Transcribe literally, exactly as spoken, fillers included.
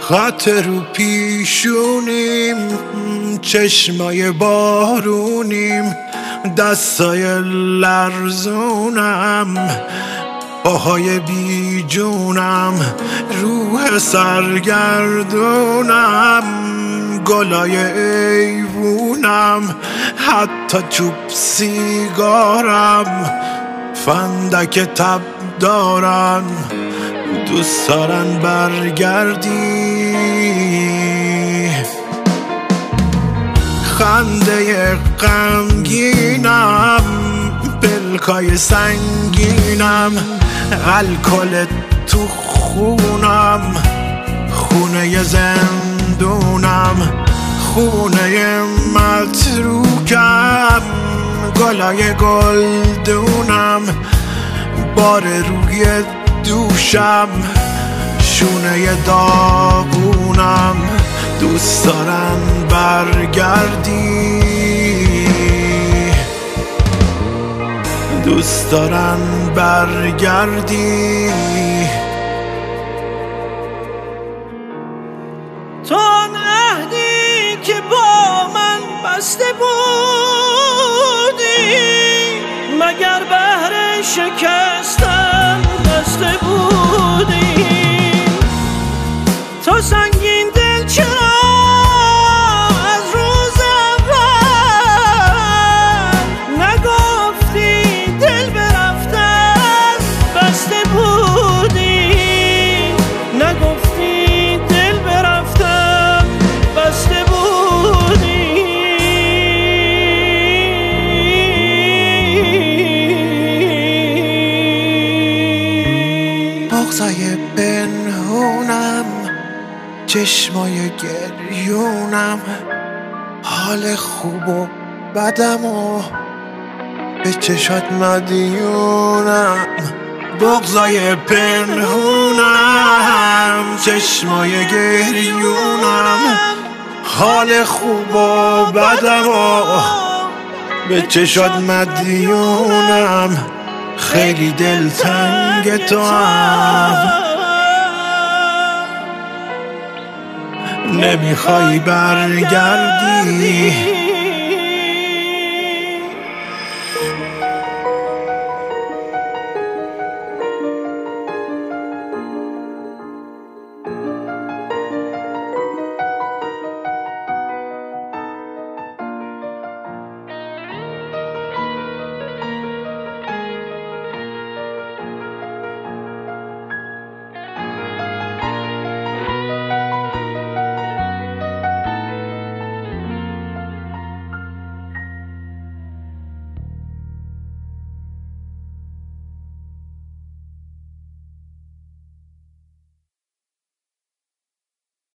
خط رو پیشونیم، چشمای بارونیم، دستای لرزونم، پاهای بی جونم، روح سرگردونم، گلای ایوونم، حتی چوب سیگارم، فندک تب دارن، دوست دارن برگردی. خنده غمگینم، پلکای سنگینم، الکل تو خونم، خونه زندونم، خونه متروکم، گلای گلدونم، بار روی دوشم، شونه داغونم، دوست دارن برگردی، دوست دارن برگردی. تو آن عهدی که با من بسته بودی، مگر بهر شکستن بسته بودی؟ تو سنگین دل چرا از روز اول نگفتی دل برفتن بسته بودی؟ نگفتی دل برفتن بسته بودی؟ بغضای پنهونم، چشمای گریونم، حال خوب و بدم و به چشات مدیونم. بغضای پنهونم، چشمای گریونم، حال خوب و بدم و به چشات مدیونم. خیلی دلتنگ تو هم، نمیخوای برگردی.